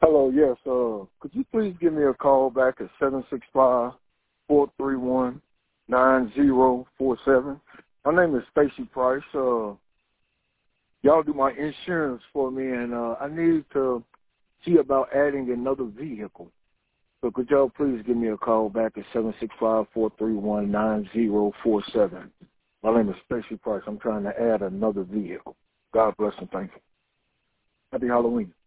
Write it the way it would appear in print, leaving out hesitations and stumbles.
Hello, yes. Could you please give me a call back at 765-431-9047? My name is Stacy Price. Y'all do my insurance for me, and I need to see about adding another vehicle. So could y'all please give me a call back at 765-431-9047? My name is Stacy Price. I'm trying to add another vehicle. God bless and thank you. Happy Halloween.